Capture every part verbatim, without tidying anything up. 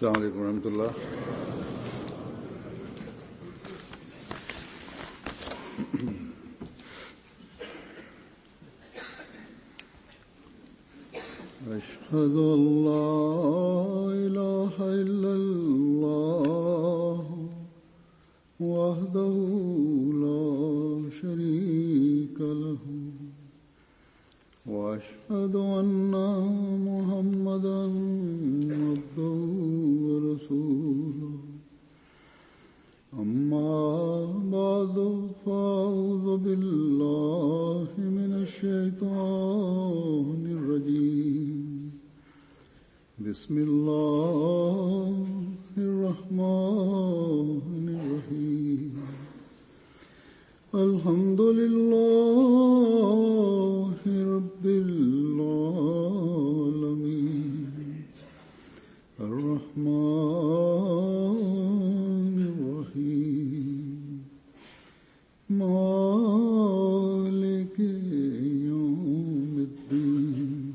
السلام عليكم ورحمة الله. أشهد أن لا إله إلا الله وحده لا شريك له وأشهد أن محمدا عبده ورسوله أما بعد فأعوذ بالله من الشيطان الرجيم بسم الله الرحمن الرحيم الحمد لله رب العالمين الرحمن الرحيم مالك يوم الدين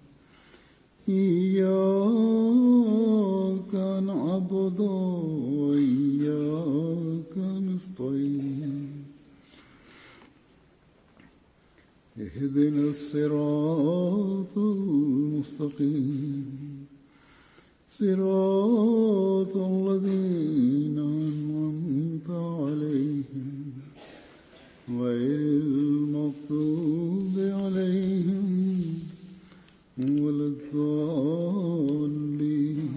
إياك نعبد وإياك نستعين اهدنا الصراط المستقيم صراط الذين أنعمت عليهم غير المغضوب عليهم ولا الضالين.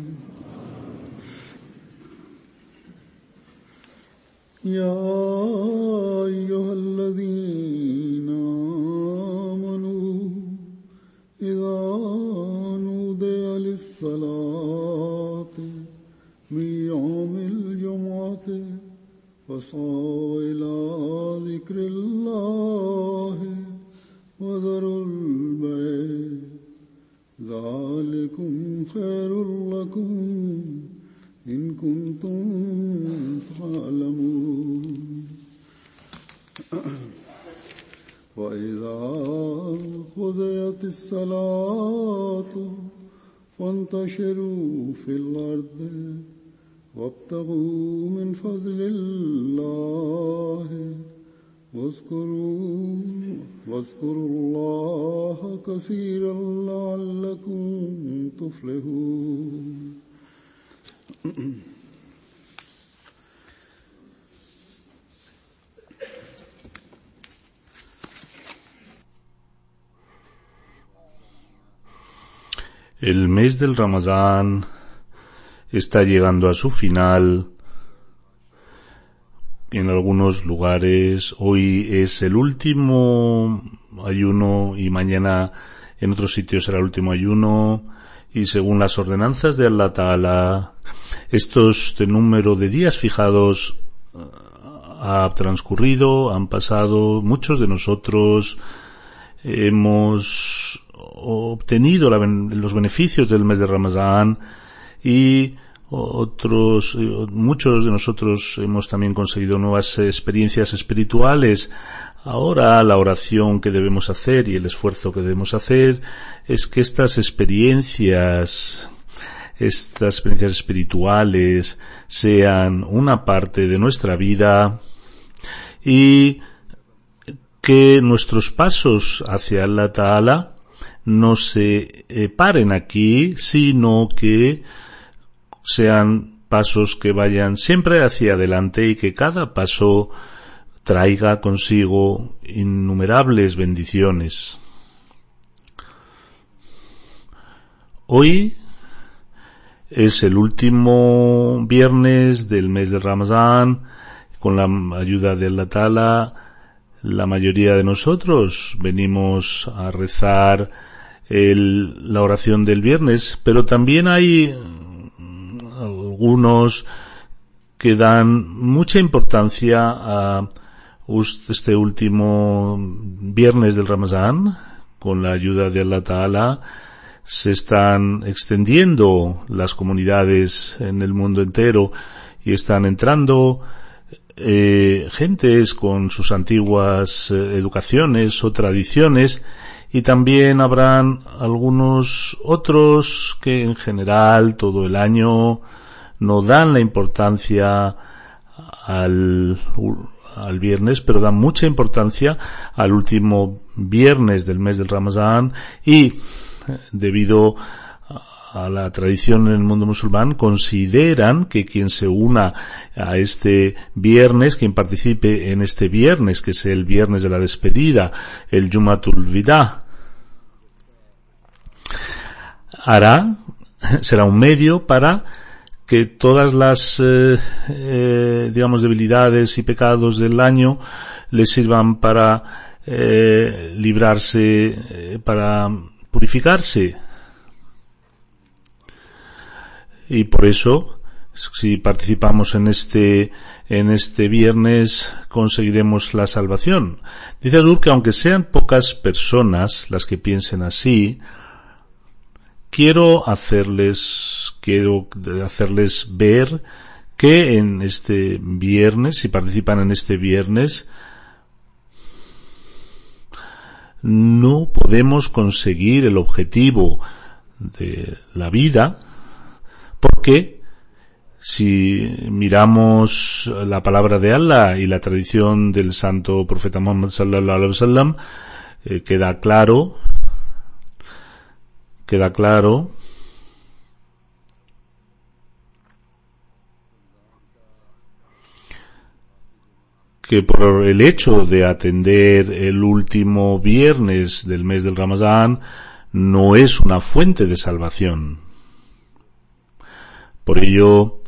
يا أيها الذين آمنوا إذا نودي للصلاة من يوم الجمعة فاسعوا إلى ذكر الله وذروا البيع ذلكم خير لكم إن كنتم تعلمون. وإذا قضيت الصلاة فانتشروا في الأرض وابتغوا من فضل الله واذكروا واذكروا الله كثيرا لعلكم تفلحون. El mes del Ramadán está llegando a su final. En algunos lugares hoy es el último ayuno y mañana en otros sitios será el último ayuno, y según las ordenanzas de Allah Ta'ala, estos de número de días fijados ha transcurrido, han pasado. Muchos de nosotros hemos obtenido la, los beneficios del mes de Ramadán, y otros, muchos de nosotros hemos también conseguido nuevas experiencias espirituales. Ahora la oración que debemos hacer y el esfuerzo que debemos hacer es que estas experiencias, estas experiencias espirituales sean una parte de nuestra vida, y que nuestros pasos hacia Allah Ta'ala no se eh, paren aquí, sino que sean pasos que vayan siempre hacia adelante, y que cada paso traiga consigo innumerables bendiciones. Hoy es el último viernes del mes de Ramadán. Con la ayuda de Allah Ta'ala, la mayoría de nosotros venimos a rezar el, la oración del viernes, pero también hay algunos que dan mucha importancia a este último viernes del Ramadán. Con la ayuda de Allah Ta'ala se están extendiendo las comunidades en el mundo entero, y están entrando eh, gentes con sus antiguas eh, educaciones o tradiciones, y también habrán algunos otros que en general todo el año no dan la importancia al, al viernes, pero dan mucha importancia al último viernes del mes del Ramadán, y debido a la tradición en el mundo musulmán consideran que quien se una a este viernes, quien participe en este viernes, que es el viernes de la despedida, el Jumatul Wida, hará, será un medio para que todas las, eh, eh, digamos, debilidades y pecados del año le sirvan para eh, librarse, eh, para purificarse. Y por eso, si participamos en este, en este viernes, conseguiremos la salvación. Dice Adur que aunque sean pocas personas las que piensen así, quiero hacerles, quiero hacerles ver que en este viernes, si participan en este viernes, no podemos conseguir el objetivo de la vida, porque si miramos la palabra de Allah y la tradición del santo profeta Muhammad sallallahu alaihi wasallam, eh, queda claro, queda claro que por el hecho de atender el último viernes del mes del Ramadán no es una fuente de salvación. Por ello,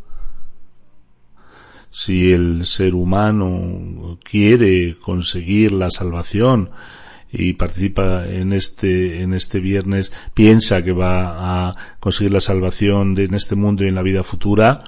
si el ser humano quiere conseguir la salvación y participa en este, en este viernes, piensa que va a conseguir la salvación de, en este mundo y en la vida futura,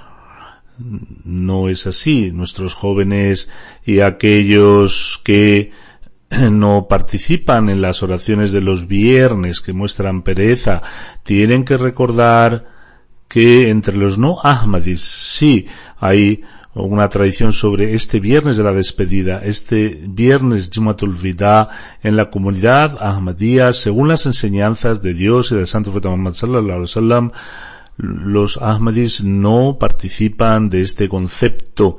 no es así. Nuestros jóvenes y aquellos que no participan en las oraciones de los viernes, que muestran pereza, tienen que recordar que entre los no Ahmadis sí hay una tradición sobre este viernes de la despedida, este viernes Jumatul Wida en la comunidad Ahmadía, según las enseñanzas de Dios y del santo profeta Muhammad sallallahu alaihi wasallam. Los Ahmadis no participan de este concepto.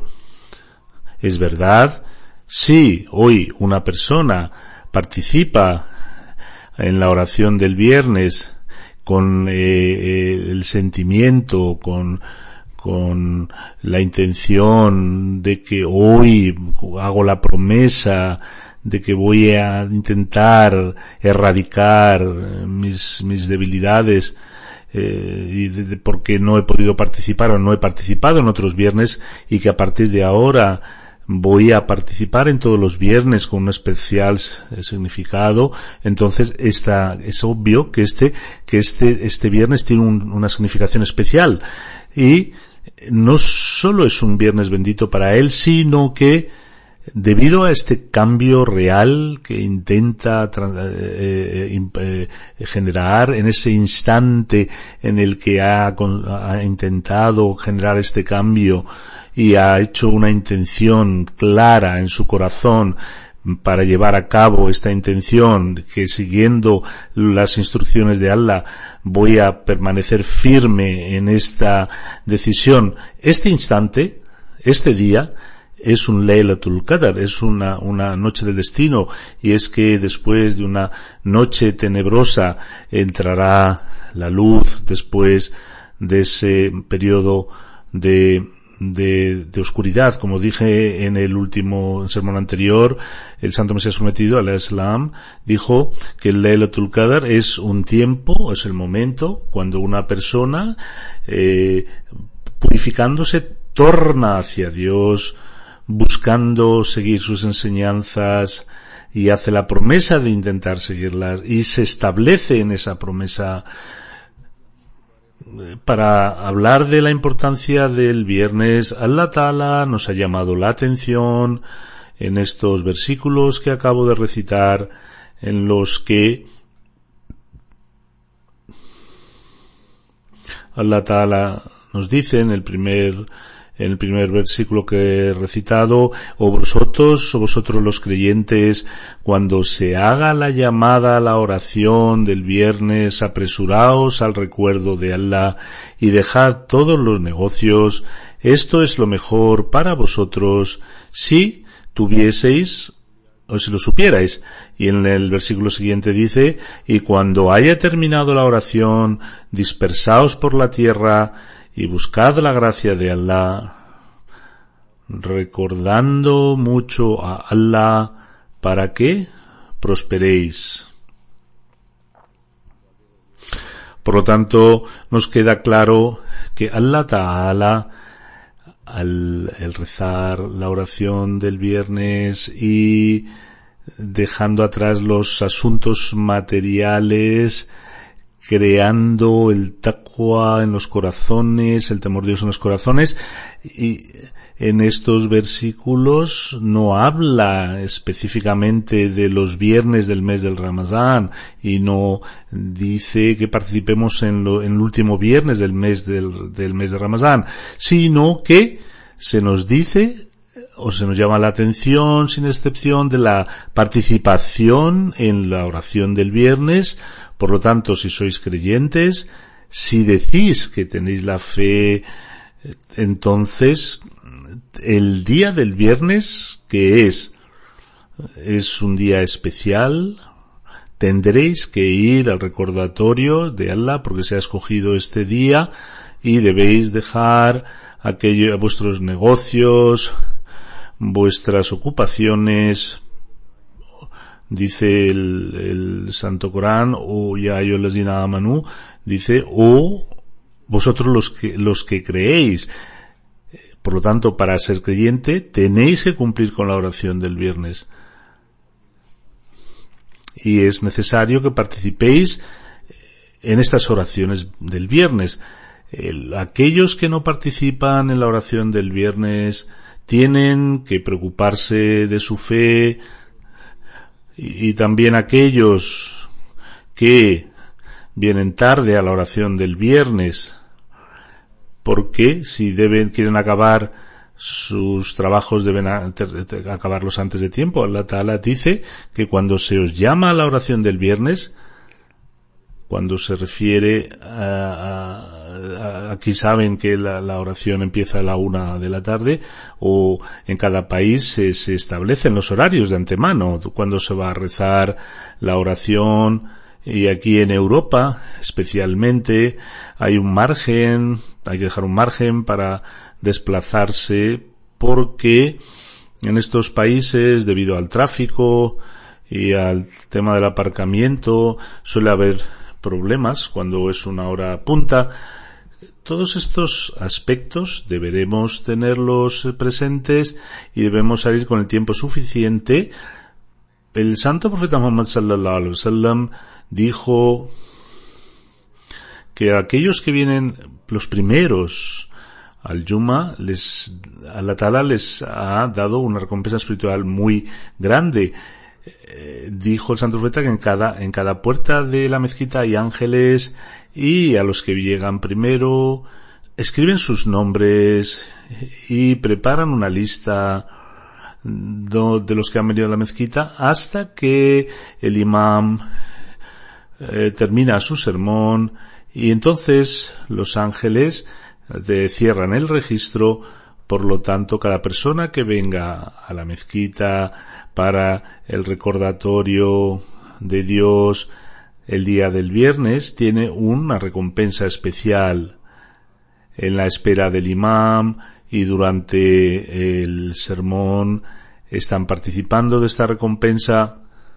Es verdad, si hoy una persona participa en la oración del viernes con eh, eh, el sentimiento, con con la intención de que hoy hago la promesa de que voy a intentar erradicar mis mis debilidades, eh, y de, de porque no he podido participar o no he participado en otros viernes, y que a partir de ahora voy a participar en todos los viernes con un especial significado, entonces esta, es obvio que este, que este, este viernes tiene un, una significación especial, y no solo es un viernes bendito para él, sino que debido a este cambio real que intenta eh, eh, generar en ese instante en el que ha, ha intentado generar este cambio y ha hecho una intención clara en su corazón para llevar a cabo esta intención, que siguiendo las instrucciones de Allah voy a permanecer firme en esta decisión. Este instante, este día, es un Laylatul Qadr, es una, una noche del destino, y es que después de una noche tenebrosa entrará la luz, después de ese periodo de De, de oscuridad. Como dije en el último sermón anterior, el Santo Mesías Prometido, al Islam, dijo que el Laylatul Qadr es un tiempo, es el momento cuando una persona, eh, purificándose, torna hacia Dios, buscando seguir sus enseñanzas, y hace la promesa de intentar seguirlas, y se establece en esa promesa. Para hablar de la importancia del viernes, Allah Ta'ala nos ha llamado la atención en estos versículos que acabo de recitar, en los que Allah Ta'ala nos dice en el primer en el primer versículo que he recitado, o vosotros, o vosotros los creyentes, cuando se haga la llamada a la oración del viernes, apresuraos al recuerdo de Allah y dejad todos los negocios. Esto es lo mejor para vosotros si tuvieseis, o si lo supierais. Y en el versículo siguiente dice, y cuando haya terminado la oración, dispersaos por la tierra y buscad la gracia de Allah, recordando mucho a Allah para que prosperéis. Por lo tanto, nos queda claro que Allah Ta'ala, al el rezar la oración del viernes y dejando atrás los asuntos materiales, creando el taqwa en los corazones, el temor de Dios en los corazones, y en estos versículos no habla específicamente de los viernes del mes del Ramadán y no dice que participemos en, lo, en el último viernes del mes del, del mes de Ramadán, sino que se nos dice o se nos llama la atención sin excepción de la participación en la oración del viernes. Por lo tanto, si sois creyentes, si decís que tenéis la fe, entonces el día del viernes, que es, es un día especial, tendréis que ir al recordatorio de Allah porque se ha escogido este día y debéis dejar aquello, vuestros negocios, vuestras ocupaciones. Dice el, el Santo Corán, o ya ayyuhallazina amanu, dice, o vosotros los que, los que creéis. Por lo tanto, para ser creyente, tenéis que cumplir con la oración del viernes. Y es necesario que participéis en estas oraciones del viernes. El, aquellos que no participan en la oración del viernes tienen que preocuparse de su fe, y, y también aquellos que vienen tarde a la oración del viernes, porque si deben, quieren acabar sus trabajos deben a, ter, ter, acabarlos antes de tiempo. Allah Ta'ala dice que cuando se os llama a la oración del viernes, cuando se refiere a, a, a aquí saben que la, la oración empieza a la una de la tarde, o en cada país se, se establecen los horarios de antemano, cuando se va a rezar la oración. Y aquí en Europa, especialmente, hay un margen, hay que dejar un margen para desplazarse, porque en estos países, debido al tráfico y al tema del aparcamiento, suele haber problemas cuando es una hora punta. Todos estos aspectos deberemos tenerlos presentes y debemos salir con el tiempo suficiente. El santo profeta Muhammad sallallahu alaihi wasallam dijo que aquellos que vienen los primeros al Yuma, les, Allah Ta'ala les ha dado una recompensa espiritual muy grande. Eh, dijo el santo profeta que en cada, en cada puerta de la mezquita hay ángeles, y a los que llegan primero escriben sus nombres y preparan una lista de los que han venido a la mezquita hasta que el imam eh, termina su sermón, y entonces los ángeles de, cierran el registro. Por lo tanto, cada persona que venga a la mezquita para el recordatorio de Dios el día del viernes tiene una recompensa especial. En la espera del imam y durante el sermón están participando de esta recompensa.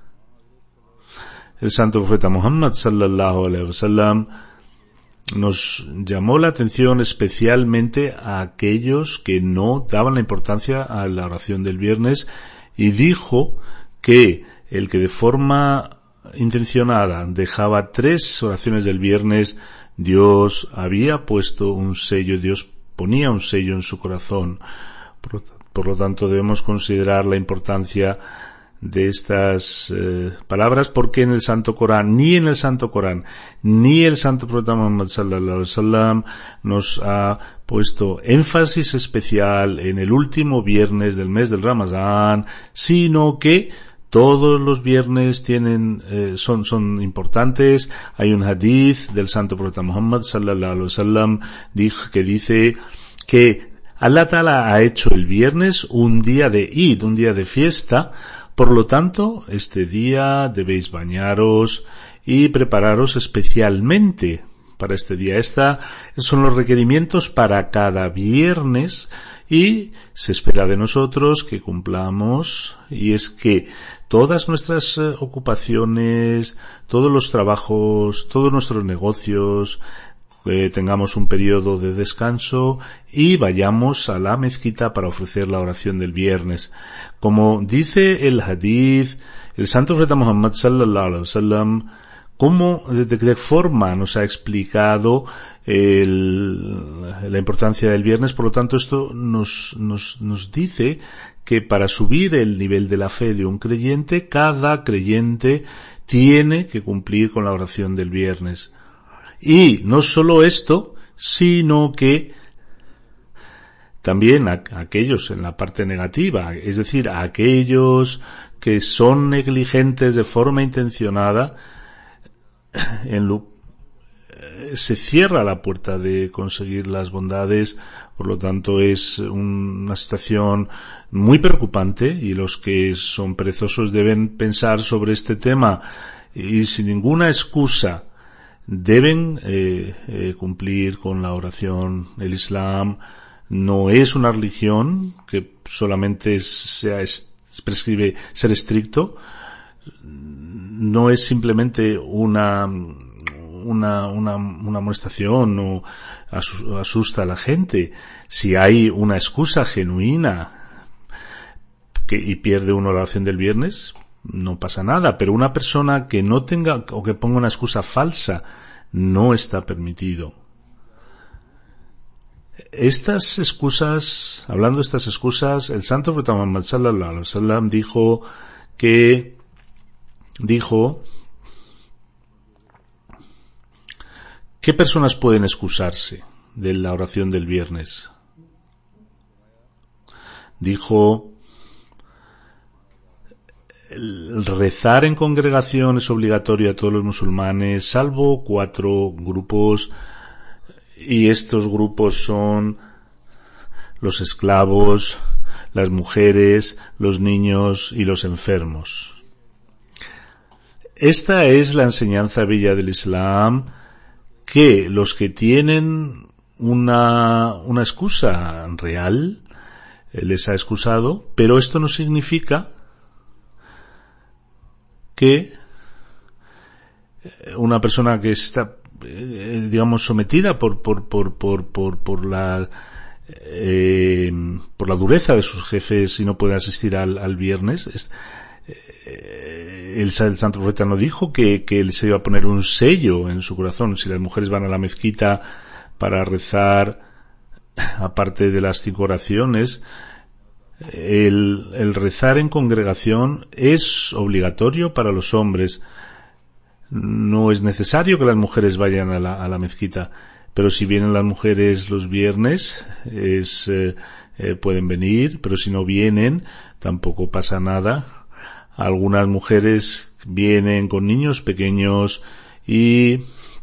El santo profeta Muhammad sallallahu alaihi wasallam nos llamó la atención especialmente a aquellos que no daban la importancia a la oración del viernes, y dijo que el que de forma intencionada dejaba tres oraciones del viernes, Dios había puesto un sello, Dios ponía un sello en su corazón. Por, por lo tanto, debemos considerar la importancia de estas eh, palabras, porque en el Santo Corán, ni en el Santo Corán, ni el Santo Profeta Muhammad sallallahu alaihi wasallam nos ha puesto énfasis especial en el último viernes del mes del Ramadán, sino que todos los viernes tienen, eh, son, son importantes. Hay un hadith del Santo Profeta Muhammad sallallahu alaihi wasallam que dice que Allah Ta'ala ha hecho el viernes un día de Eid, un día de fiesta. Por lo tanto, este día debéis bañaros y prepararos especialmente para este día. Estos son los requerimientos para cada viernes y se espera de nosotros que cumplamos, y es que todas nuestras eh, ocupaciones, todos los trabajos, todos nuestros negocios, eh, tengamos un periodo de descanso y vayamos a la mezquita para ofrecer la oración del viernes. Como dice el hadith, el Santo Profeta Muhammad sallallahu alaihi wasallam, cómo, de, de qué forma nos ha explicado el, la importancia del viernes. Por lo tanto, esto nos, nos, nos dice que para subir el nivel de la fe de un creyente, cada creyente tiene que cumplir con la oración del viernes. Y no solo esto, sino que también a, a aquellos en la parte negativa, es decir, a aquellos que son negligentes de forma intencionada, en lo, se cierra la puerta de conseguir las bondades. Por lo tanto, es una situación muy preocupante, y los que son perezosos deben pensar sobre este tema y sin ninguna excusa deben eh, eh, cumplir con la oración. El Islam no es una religión que solamente sea, es, prescribe ser estricto. No es simplemente una una una una amonestación o asusta a la gente. Si hay una excusa genuina que y pierde uno la oración del viernes, no pasa nada, pero una persona que no tenga o que ponga una excusa falsa no está permitido. Estas excusas, hablando de estas excusas, el Santo Profeta Muhammad sallallahu alaihi wasallam dijo que dijo ¿qué personas pueden excusarse de la oración del viernes? Dijo: el rezar en congregación es obligatorio a todos los musulmanes, salvo cuatro grupos, y estos grupos son los esclavos, las mujeres, los niños y los enfermos. Esta es la enseñanza bella del Islam, que los que tienen una, una excusa real les ha excusado, pero esto no significa que una persona que está, eh, digamos, sometida por por por por por por la eh, por la dureza de sus jefes y no puede asistir al, al viernes. Es, eh, el, el Santo Profeta no dijo que que él se iba a poner un sello en su corazón si las mujeres van a la mezquita para rezar, aparte de las cinco oraciones. El, el rezar en congregación es obligatorio para los hombres. No es necesario que las mujeres vayan a la, a la mezquita, pero si vienen las mujeres los viernes, es, eh, eh, pueden venir, pero si no vienen, tampoco pasa nada. Algunas mujeres vienen con niños pequeños y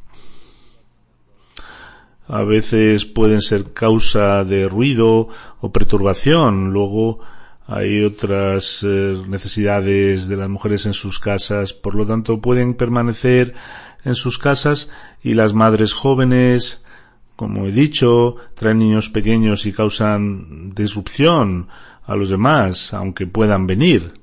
a veces pueden ser causa de ruido o perturbación. Luego hay otras eh, necesidades de las mujeres en sus casas, por lo tanto pueden permanecer en sus casas, y las madres jóvenes, como he dicho, traen niños pequeños y causan disrupción a los demás, aunque puedan venir.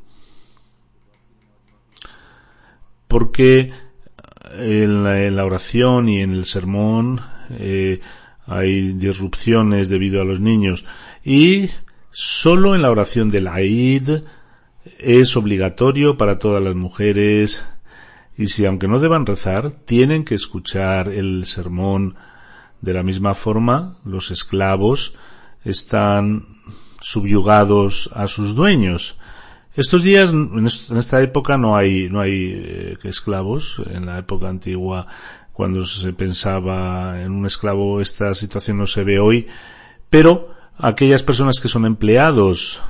Porque en la, en la oración y en el sermón eh, hay disrupciones debido a los niños, y solo en la oración del Eid es obligatorio para todas las mujeres, y si aunque no deban rezar, tienen que escuchar el sermón. De la misma forma, los esclavos están subyugados a sus dueños, Estos días, en esta época no hay, no hay eh, esclavos. En la época antigua, cuando se pensaba en un esclavo, esta situación no se ve hoy. Pero aquellas personas que son empleados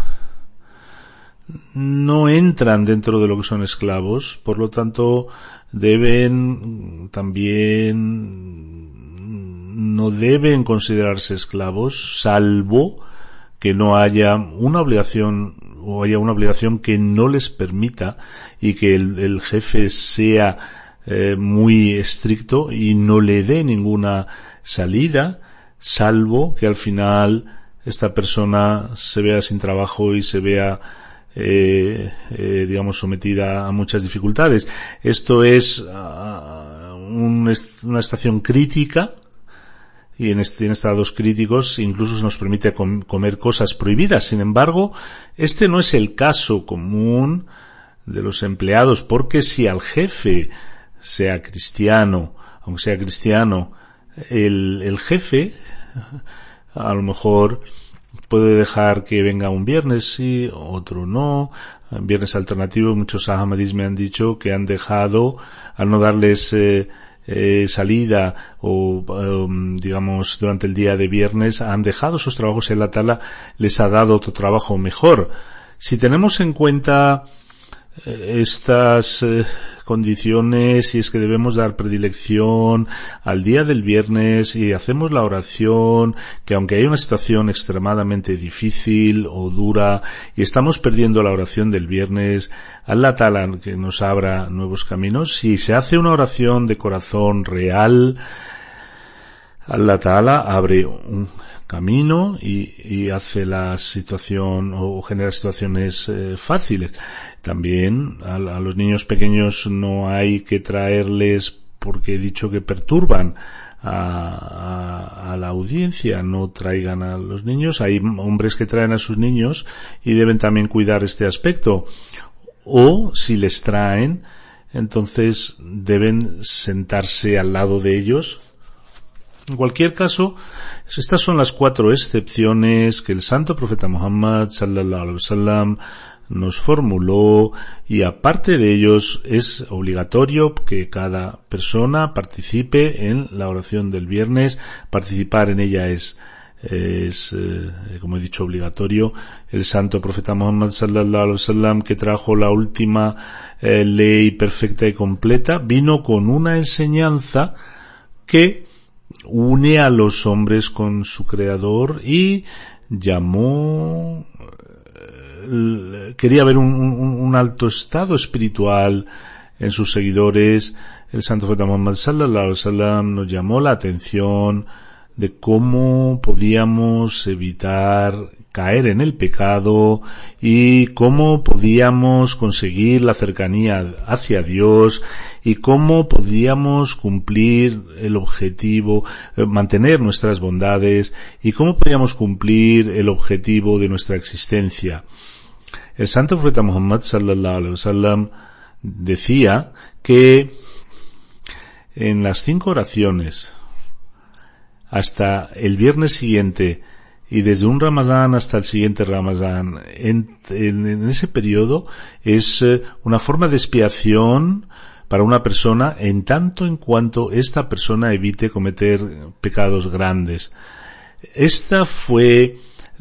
no entran dentro de lo que son esclavos, por lo tanto deben también no deben considerarse esclavos, salvo que no haya una obligación o haya una obligación que no les permita y que el, el jefe sea eh, muy estricto y no le dé ninguna salida, salvo que al final esta persona se vea sin trabajo y se vea Eh, eh, digamos sometida a muchas dificultades. Esto es uh, un est- una estación crítica, y en, este, en estados críticos incluso se nos permite com- comer cosas prohibidas. Sin embargo, este no es el caso común de los empleados, porque si al jefe, sea cristiano, aunque sea cristiano, el, el jefe a lo mejor puede dejar que venga un viernes sí, otro no, viernes alternativo. Muchos ahmadis me han dicho que han dejado, al no darles eh, eh, salida o um, digamos durante el día de viernes, han dejado sus trabajos y Allah Ta'ala les ha dado otro trabajo mejor. Si tenemos en cuenta eh, estas eh, condiciones, y es que debemos dar predilección al día del viernes y hacemos la oración, que aunque hay una situación extremadamente difícil o dura y estamos perdiendo la oración del viernes, Allah Ta'ala que nos abra nuevos caminos. Si se hace una oración de corazón real, Allah Ta'ala abre un camino y, y hace la situación o genera situaciones eh, fáciles. También a, a los niños pequeños no hay que traerles, porque he dicho que perturban a, a, a la audiencia. No traigan a los niños. Hay hombres que traen a sus niños y deben también cuidar este aspecto. O si les traen, entonces deben sentarse al lado de ellos. En cualquier caso, estas son las cuatro excepciones que el santo profeta Muhammad sallallahu alaihi wasallam nos formuló, y aparte de ellos es obligatorio que cada persona participe en la oración del viernes. Participar en ella es es eh, como he dicho, obligatorio. El santo profeta Muhammad sallallahu alaihi wasallam, que trajo la última eh, ley perfecta y completa, vino con una enseñanza que une a los hombres con su creador y llamó, quería ver un, un, un alto estado espiritual en sus seguidores. El santo profeta Muhammad sallallahu alaihi wasallam nos llamó la atención de cómo podíamos evitar caer en el pecado y cómo podíamos conseguir la cercanía hacia Dios y cómo podíamos cumplir el objetivo, eh, mantener nuestras bondades, y cómo podíamos cumplir el objetivo de nuestra existencia. El santo profeta Muhammad sallallahu alaihi wasallam decía que en las cinco oraciones hasta el viernes siguiente y desde un Ramadán hasta el siguiente Ramadán, en, en, en ese periodo es eh, una forma de expiación para una persona, en tanto en cuanto esta persona evite cometer pecados grandes. Esta fue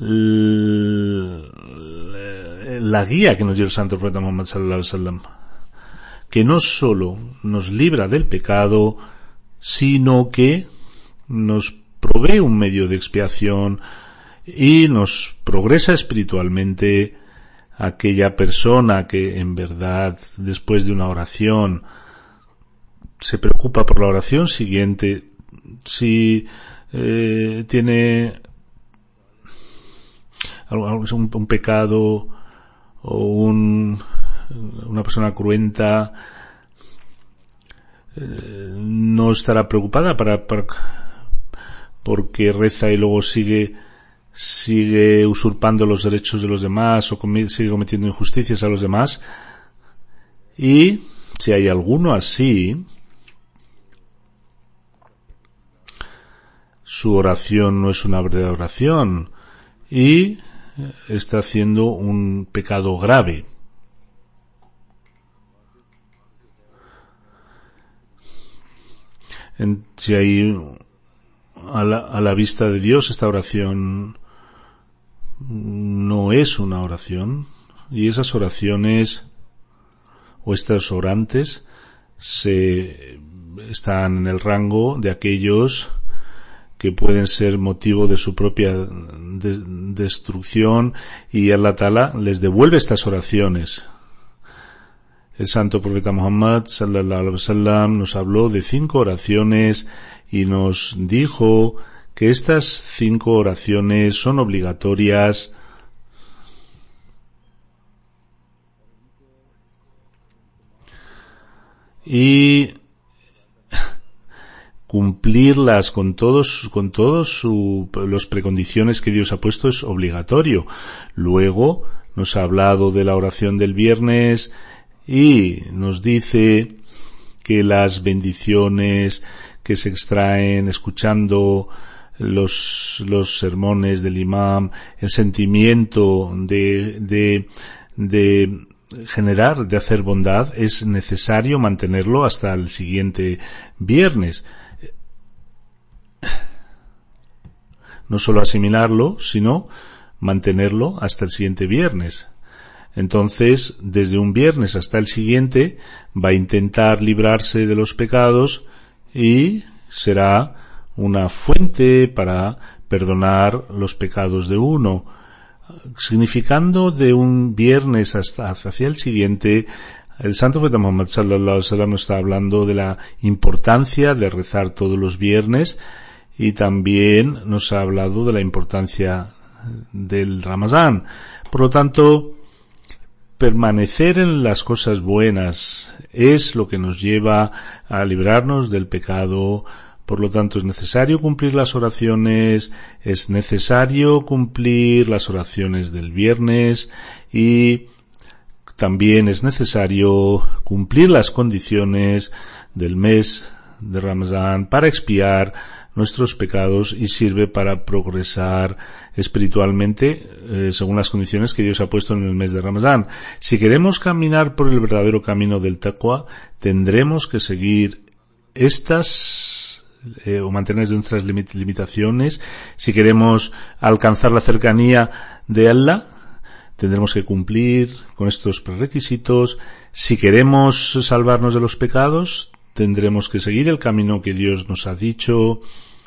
la guía que nos dio el santo profeta Muhammad sallallahu alaihi wasallam, que no solo nos libra del pecado, sino que nos provee un medio de expiación y nos progresa espiritualmente. Aquella persona que en verdad después de una oración se preocupa por la oración siguiente, si eh, tiene un, un pecado o un, una persona cruenta, eh, no estará preocupada para, para porque reza y luego sigue sigue usurpando los derechos de los demás o com- sigue cometiendo injusticias a los demás. Y si hay alguno así, su oración no es una verdadera oración y está haciendo un pecado grave. en, si hay a la, a la vista de Dios esta oración no es una oración, y esas oraciones o estos orantes se están en el rango de aquellos que pueden ser motivo de su propia de, destrucción, y Allah Ta'ala les devuelve estas oraciones. El santo profeta Muhammad sallallahu alaihi wasallam nos habló de cinco oraciones y nos dijo que estas cinco oraciones son obligatorias y cumplirlas con todos, con todos su, los precondiciones que Dios ha puesto es obligatorio. Luego nos ha hablado de la oración del viernes y nos dice que las bendiciones que se extraen escuchando los, los sermones del imam, el sentimiento de, de, de generar, de hacer bondad, es necesario mantenerlo hasta el siguiente viernes. No solo asimilarlo, sino mantenerlo hasta el siguiente viernes. Entonces, desde un viernes hasta el siguiente, va a intentar librarse de los pecados y será una fuente para perdonar los pecados de uno. Significando de un viernes hasta hacia el siguiente, el santo profeta Muhammad sallallahu alaihi wasallam está hablando de la importancia de rezar todos los viernes, y también nos ha hablado de la importancia del Ramadán. Por lo tanto, permanecer en las cosas buenas es lo que nos lleva a librarnos del pecado. Por lo tanto, es necesario cumplir las oraciones, es necesario cumplir las oraciones del viernes, y también es necesario cumplir las condiciones del mes de Ramadán para expiar nuestros pecados, y sirve para progresar espiritualmente eh, según las condiciones que Dios ha puesto en el mes de Ramadán. Si queremos caminar por el verdadero camino del taqwa, tendremos que seguir estas eh, o mantener nuestras limit- limitaciones. Si queremos alcanzar la cercanía de Allah, tendremos que cumplir con estos prerequisitos. Si queremos salvarnos de los pecados, tendremos que seguir el camino que Dios nos ha dicho.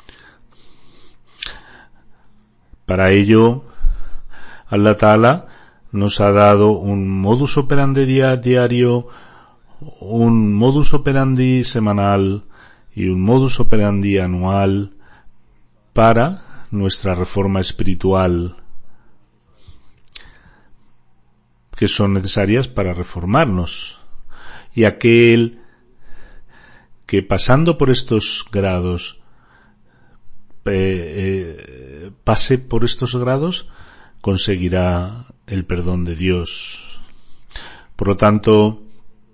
Para ello, Allah Ta'ala nos ha dado un modus operandi diario, un modus operandi semanal y un modus operandi anual para nuestra reforma espiritual, que son necesarias para reformarnos. Y aquel que pasando por estos grados eh, eh, pase por estos grados, conseguirá el perdón de Dios. Por lo tanto,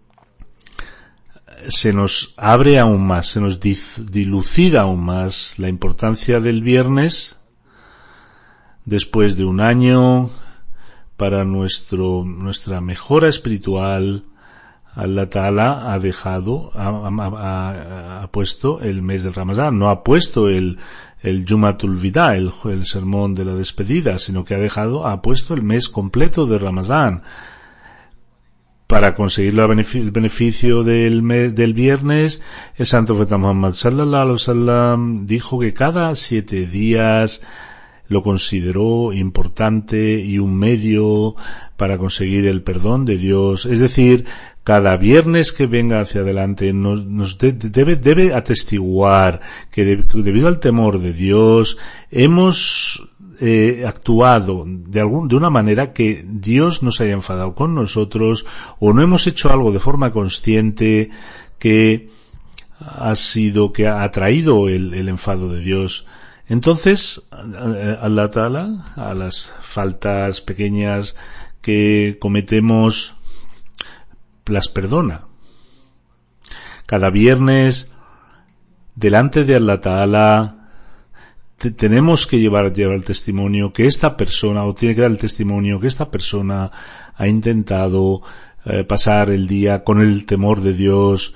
se nos abre aún más, se nos dilucida aún más la importancia del viernes después de un año para nuestro nuestra mejora espiritual. Allah Ta'ala ha dejado, ha, ha, ha puesto el mes del Ramadán, no ha puesto el, el Jumatul Vida, el, el sermón de la despedida, sino que ha dejado, ha puesto el mes completo de Ramadán. Para conseguir el beneficio del mes, del viernes, el santo profeta Muhammad sallallahu alaihi wasallam dijo que cada siete días lo consideró importante y un medio para conseguir el perdón de Dios. Es decir, cada viernes que venga hacia adelante nos, nos de, debe, debe atestiguar que de, debido al temor de Dios hemos eh, actuado de algún, de una manera que Dios nos haya enfadado con nosotros, o no hemos hecho algo de forma consciente que ha sido, que ha atraído el, el enfado de Dios. Entonces, Allah Ta'ala, a las faltas pequeñas que cometemos, las perdona. Cada viernes, delante de Allah Ta'ala, te, tenemos que llevar, llevar el testimonio que esta persona, o tiene que dar el testimonio que esta persona ha intentado eh, pasar el día con el temor de Dios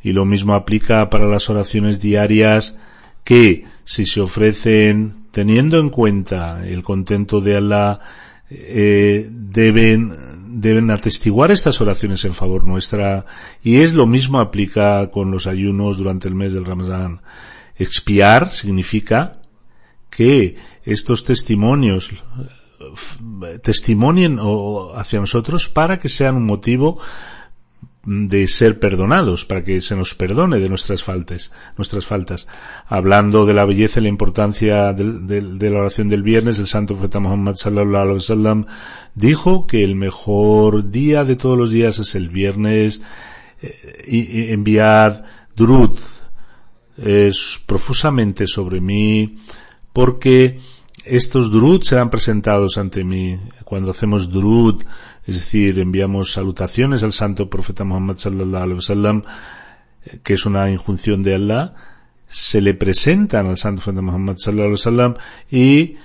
Y lo mismo aplica para las oraciones diarias, que si se ofrecen teniendo en cuenta el contento de Allah, eh, deben, deben atestiguar estas oraciones en favor nuestra. Y es lo mismo aplica con los ayunos durante el mes del Ramadán. Expiar significa que estos testimonios testimonien hacia nosotros para que sean un motivo de ser perdonados, para que se nos perdone de nuestras faltas, nuestras faltas. Hablando de la belleza y la importancia de, de, de la oración del viernes, el santo profeta Muhammad sallallahu alaihi wasallam dijo que el mejor día de todos los días es el viernes. Eh, y, y enviad durud eh, profusamente sobre mí, porque estos durud serán presentados ante mí. Cuando hacemos durud, es decir, enviamos salutaciones al santo profeta Muhammad sallallahu alaihi wasallam, que es una injunción de Allah, se le presentan al santo profeta Muhammad sallallahu alaihi wasallam y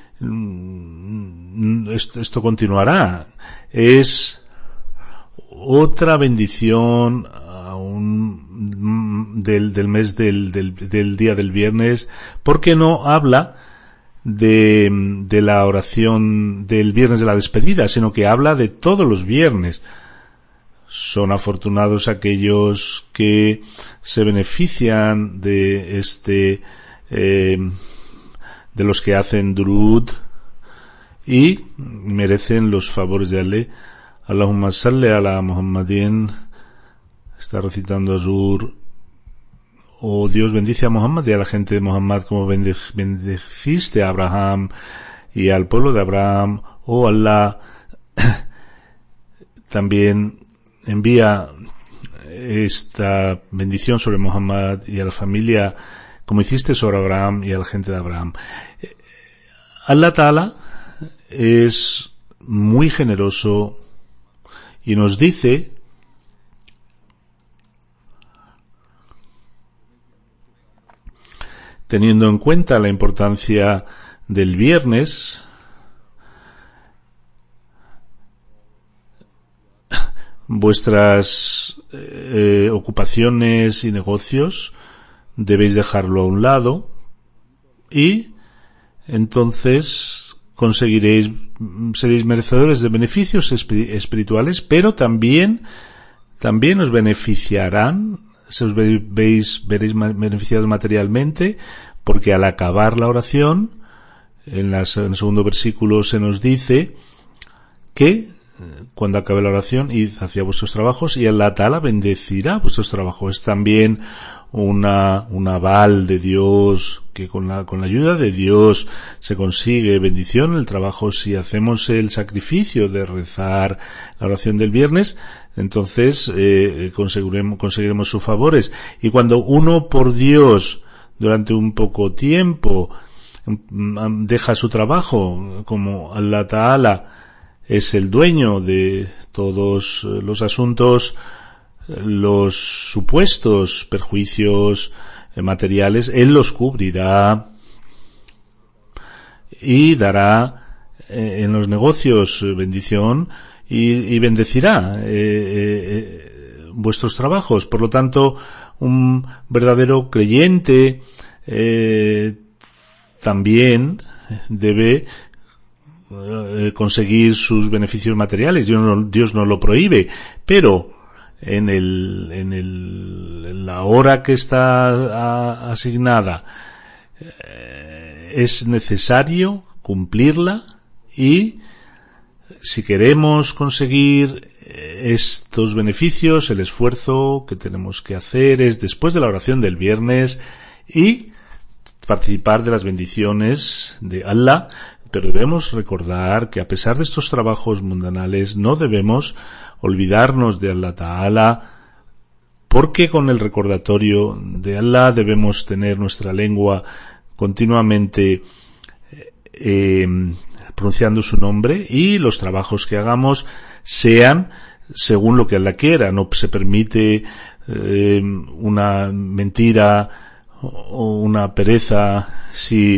esto, esto continuará. Es otra bendición aún del, del mes del, del, del día del viernes, porque no habla de, de la oración del viernes de la despedida, sino que habla de todos los viernes. Son afortunados aquellos que se benefician de este, eh, de los que hacen durud y merecen los favores de Allah. Allahumma salli ala Muhammadin. Está recitando Azur. Oh Dios, bendice a Muhammad y a la gente de Muhammad como bendeciste a Abraham y al pueblo de Abraham. Oh Allah, también envía esta bendición sobre Muhammad y a la familia como hiciste sobre Abraham y a la gente de Abraham. Allah Ta'ala es muy generoso y nos dice teniendo en cuenta la importancia del viernes, vuestras eh, ocupaciones y negocios debéis dejarlo a un lado y entonces conseguiréis, seréis merecedores de beneficios espirituales, pero también, también os beneficiarán, se os veis, veréis beneficiados materialmente, porque al acabar la oración, en, las, en el segundo versículo se nos dice que cuando acabe la oración, id hacia vuestros trabajos y Allah Ta'ala bendecirá vuestros trabajos. Es también una, un aval de Dios, que con la, con la ayuda de Dios se consigue bendición en el trabajo. Si hacemos el sacrificio de rezar la oración del viernes, entonces eh, conseguiremos, conseguiremos sus favores. Y cuando uno por Dios durante un poco tiempo deja su trabajo, como Allah Ta'ala es el dueño de todos los asuntos, los supuestos perjuicios materiales, Él los cubrirá y dará eh, en los negocios bendición y, y bendecirá eh, eh, vuestros trabajos. Por lo tanto, un verdadero creyente eh, también debe eh, conseguir sus beneficios materiales. Dios no, Dios no lo prohíbe, pero en el, en el, en la hora que está a, asignada eh, es necesario cumplirla, y si queremos conseguir estos beneficios, el esfuerzo que tenemos que hacer es después de la oración del viernes y participar de las bendiciones de Allah. Pero debemos recordar que a pesar de estos trabajos mundanales no debemos olvidarnos de Allah Ta'ala, porque con el recordatorio de Allah debemos tener nuestra lengua continuamente eh, pronunciando su nombre, y los trabajos que hagamos sean según lo que Allah quiera. No se permite eh, una mentira o una pereza si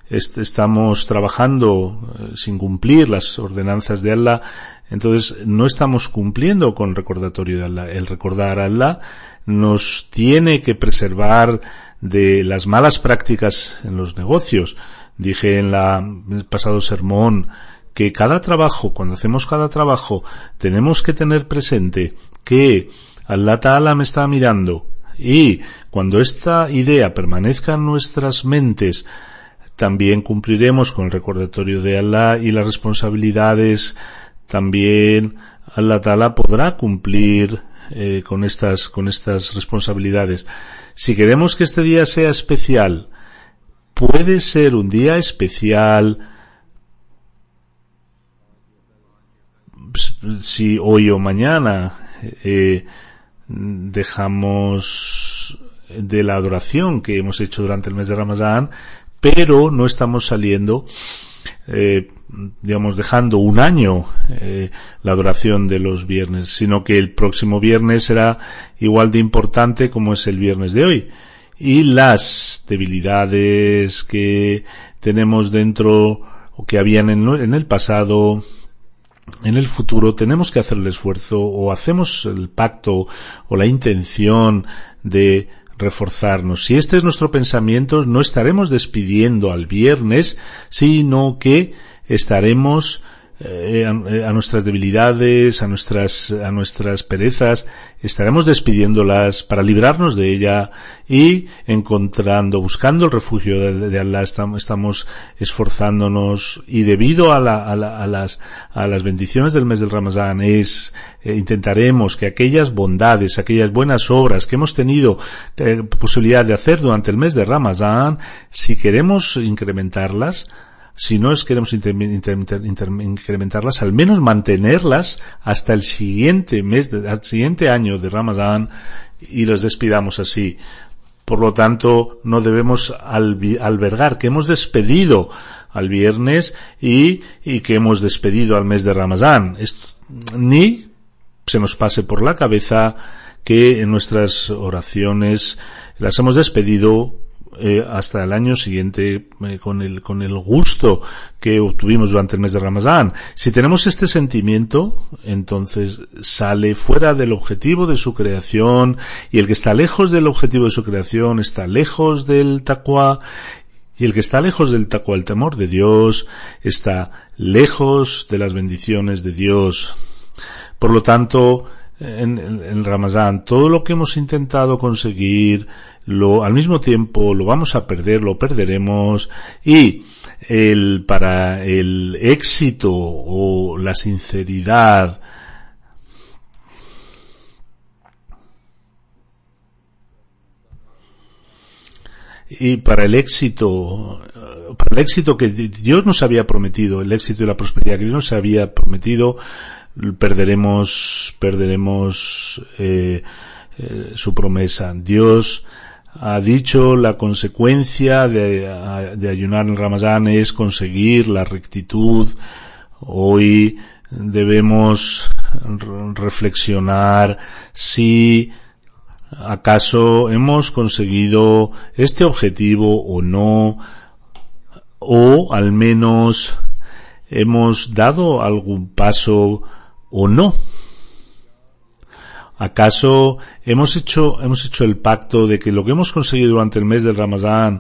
est- estamos trabajando eh, sin cumplir las ordenanzas de Allah, entonces no estamos cumpliendo con el recordatorio de Allah. El recordar a Allah nos tiene que preservar de las malas prácticas en los negocios. Dije en, la, en el pasado sermón que cada trabajo, cuando hacemos cada trabajo, tenemos que tener presente que Allah Ta'ala me está mirando, y cuando esta idea permanezca en nuestras mentes, también cumpliremos con el recordatorio de Allah, y las responsabilidades también Allah Ta'ala podrá cumplir eh, con estas con estas responsabilidades. Si queremos que este día sea especial, puede ser un día especial si hoy o mañana eh, dejamos de la adoración que hemos hecho durante el mes de Ramadán, pero no estamos saliendo, eh, digamos, dejando un año eh, la adoración de los viernes, sino que el próximo viernes será igual de importante como es el viernes de hoy. Y las debilidades que tenemos dentro o que habían en, en el pasado, en el futuro, tenemos que hacer el esfuerzo, o hacemos el pacto o la intención de reforzarnos. Si este es nuestro pensamiento, no estaremos despidiendo al viernes, sino que estaremos eh, a, a nuestras debilidades, a nuestras a nuestras perezas, estaremos despidiéndolas para librarnos de ella y encontrando, buscando el refugio de, de Allah. Estamos, estamos esforzándonos, y debido a, la, a, la, a las a las bendiciones del mes del Ramadán es eh, intentaremos que aquellas bondades, aquellas buenas obras que hemos tenido eh, posibilidad de hacer durante el mes de Ramadán, si queremos incrementarlas, si no es queremos inter, inter, inter, inter, incrementarlas, al menos mantenerlas hasta el siguiente mes, al siguiente año de Ramadán, y las despidamos así. Por lo tanto, no debemos albi, albergar que hemos despedido al viernes y, y que hemos despedido al mes de Ramadán. Esto, ni se nos pase por la cabeza que en nuestras oraciones las hemos despedido Eh, hasta el año siguiente eh, con el con el gusto que obtuvimos durante el mes de Ramadán. Si tenemos este sentimiento, entonces sale fuera del objetivo de su creación, y el que está lejos del objetivo de su creación está lejos del taqwa, y el que está lejos del taqwa, el temor de Dios, está lejos de las bendiciones de Dios. Por lo tanto, en, en, en Ramadán, todo lo que hemos intentado conseguir, lo, al mismo tiempo lo vamos a perder, lo perderemos, y el, para el éxito o la sinceridad y para el éxito, para el éxito que Dios nos había prometido, el éxito y la prosperidad que Dios nos había prometido, perderemos, perderemos eh, eh, su promesa. Dios ha dicho la consecuencia de, de ayunar en Ramadán es conseguir la rectitud. Hoy debemos reflexionar si acaso hemos conseguido este objetivo o no, o al menos hemos dado algún paso o no. ¿Acaso hemos hecho, hemos hecho el pacto de que lo que hemos conseguido durante el mes del Ramadán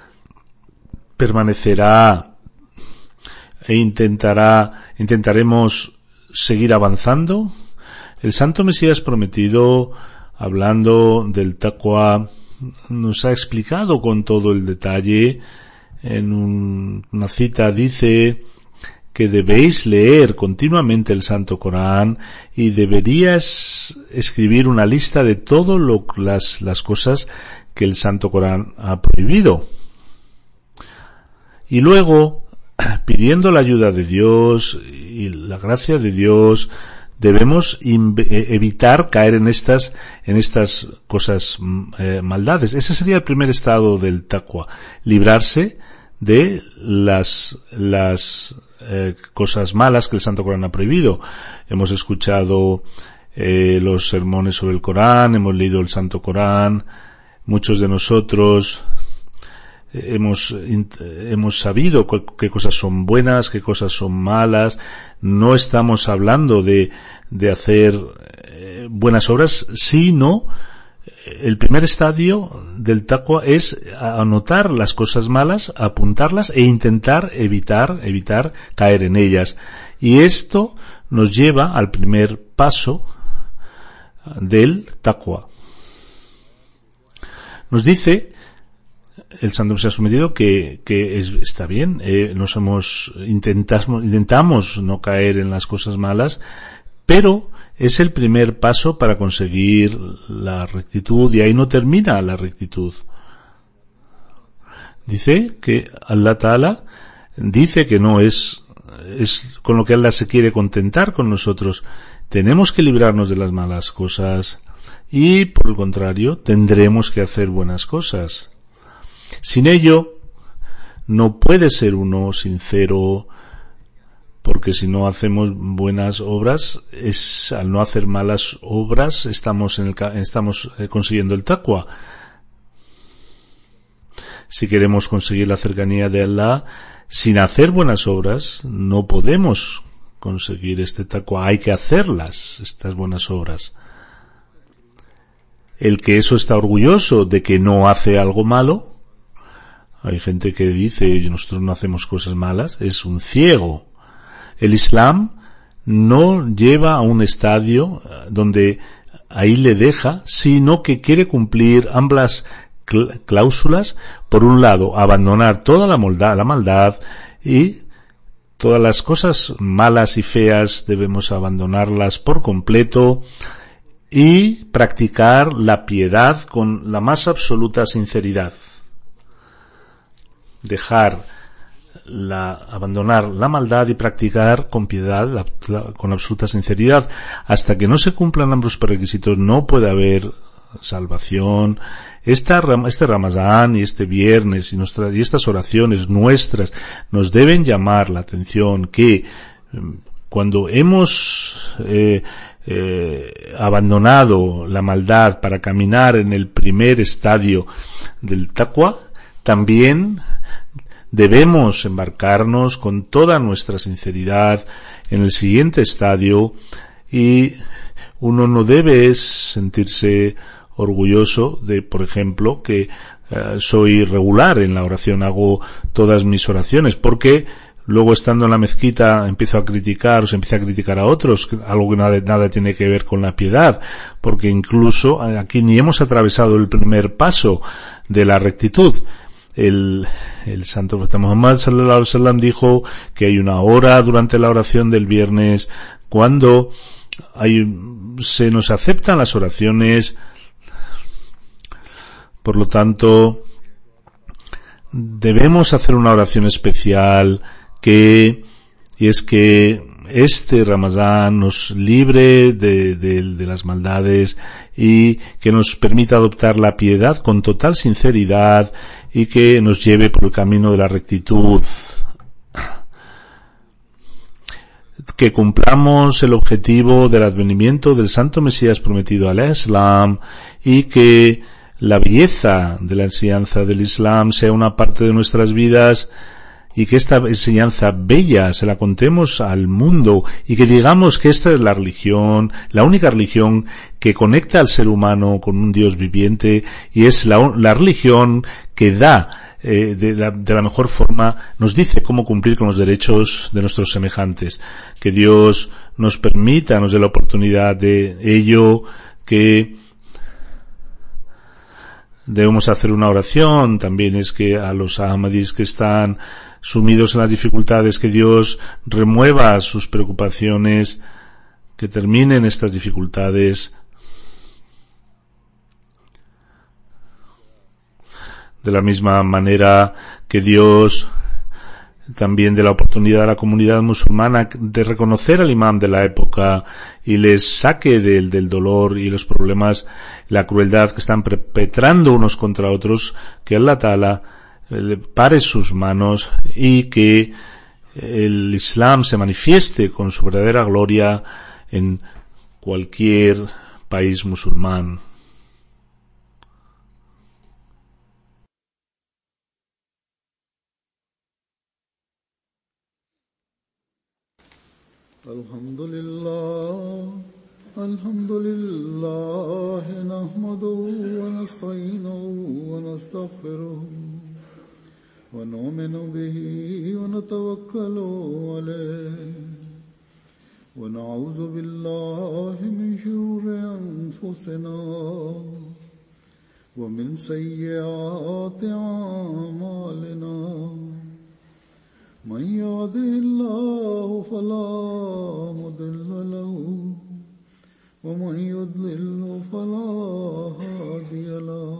permanecerá e intentará, intentaremos seguir avanzando? El Santo Mesías prometido, hablando del taqwa, nos ha explicado con todo el detalle. En un, una cita dice que debéis leer continuamente el Santo Corán, y deberías escribir una lista de todas las, las cosas que el Santo Corán ha prohibido. Y luego, pidiendo la ayuda de Dios y la gracia de Dios, debemos evitar caer en estas, en estas cosas, eh, maldades. Ese sería el primer estado del taqwa, librarse de las, las, Eh, cosas malas que el Santo Corán ha prohibido. Hemos escuchado eh, los sermones sobre el Corán, hemos leído el Santo Corán. Muchos de nosotros hemos, hemos sabido qué cosas son buenas, qué cosas son malas. No estamos hablando de, de hacer eh, buenas obras, sino el primer estadio del taqwa es anotar las cosas malas, apuntarlas e intentar evitar, evitar caer en ellas. Y esto nos lleva al primer paso del taqwa. Nos dice el Santo Mesías prometido que, que es, está bien, eh, nos hemos, intentamos, intentamos no caer en las cosas malas, pero es el primer paso para conseguir la rectitud, y ahí no termina la rectitud. Dice que Allah Ta'ala dice que no es, es con lo que Allah se quiere contentar con nosotros. Tenemos que librarnos de las malas cosas y, por el contrario, tendremos que hacer buenas cosas. Sin ello, no puede ser uno sincero, porque si no hacemos buenas obras, es al no hacer malas obras, estamos en el, estamos consiguiendo el taqwa. Si queremos conseguir la cercanía de Allah sin hacer buenas obras, no podemos conseguir este taqwa. Hay que hacerlas, estas buenas obras. El que eso está orgulloso de que no hace algo malo, hay gente que dice, nosotros no hacemos cosas malas, es un ciego. El Islam no lleva a un estadio donde ahí le deja, sino que quiere cumplir ambas cláusulas. Por un lado, abandonar toda la maldad, la maldad, y todas las cosas malas y feas debemos abandonarlas por completo, y practicar la piedad con la más absoluta sinceridad. Dejar la, abandonar la maldad y practicar con piedad, la, la, con absoluta sinceridad. Hasta que no se cumplan ambos requisitos, no puede haber salvación. Esta, este Ramadán y este viernes y, nuestra, y estas oraciones nuestras nos deben llamar la atención que cuando hemos eh, eh, abandonado la maldad para caminar en el primer estadio del taqwa, también debemos embarcarnos con toda nuestra sinceridad en el siguiente estadio, y uno no debe sentirse orgulloso de, por ejemplo, que uh, soy regular en la oración, hago todas mis oraciones, porque luego estando en la mezquita empiezo a criticar o se empieza a criticar a otros, algo que nada, nada tiene que ver con la piedad, porque incluso aquí ni hemos atravesado el primer paso de la rectitud. El, el santo profeta Muhammad sallallahu alaihi wasallam dijo que hay una hora durante la oración del viernes cuando hay, se nos aceptan las oraciones. Por lo tanto, debemos hacer una oración especial que, y es que este Ramadán nos libre de, de, de las maldades y que nos permita adoptar la piedad con total sinceridad y que nos lleve por el camino de la rectitud. Que cumplamos el objetivo del advenimiento del Santo Mesías prometido al Islam, y que la belleza de la enseñanza del Islam sea una parte de nuestras vidas, y que esta enseñanza bella se la contemos al mundo, y que digamos que esta es la religión, la única religión que conecta al ser humano con un Dios viviente, y es la, la religión que da eh, de, la, de la mejor forma, nos dice cómo cumplir con los derechos de nuestros semejantes. Que Dios nos permita, nos dé la oportunidad de ello, que debemos hacer una oración también, es que a los ahmadis que están sumidos en las dificultades, que Dios remueva sus preocupaciones, que terminen estas dificultades. De la misma manera que Dios también dé la oportunidad a la comunidad musulmana de reconocer al imam de la época y les saque del, del dolor y los problemas, la crueldad que están perpetrando unos contra otros, que Allah Ta'ala le pare sus manos y que el Islam se manifieste con su verdadera gloria en cualquier país musulmán. الحمد لله الحمد لله نحمده ونستعينه ونستغفره ونؤمن به ونتوكل عليه ونعوذ بالله من شرور أنفسنا ومن سيئات أعمالنا من يهده الله فلا مضل له ومن يضلل فلا هادي له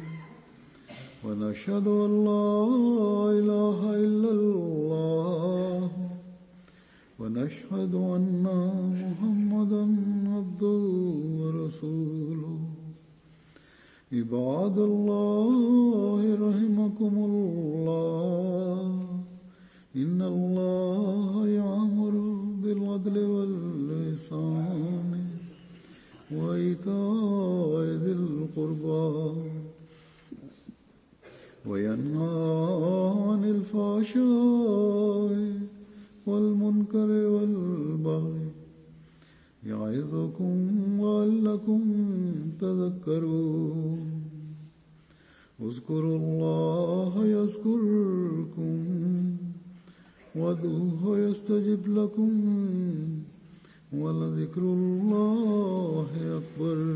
ونشهد أن لا إله إلا الله ونشهد أن محمدا عبده ورسوله عباد الله رحمكم الله إن الله يأمر بالعدل والإحسان وإيتاء ذي القربى وينهى عن الفحشاء والمنكر والبغي يعظكم لعلكم تذكرون اذكروا الله يذكركم وادعوه يستجب لكم ولذكر الله أكبر.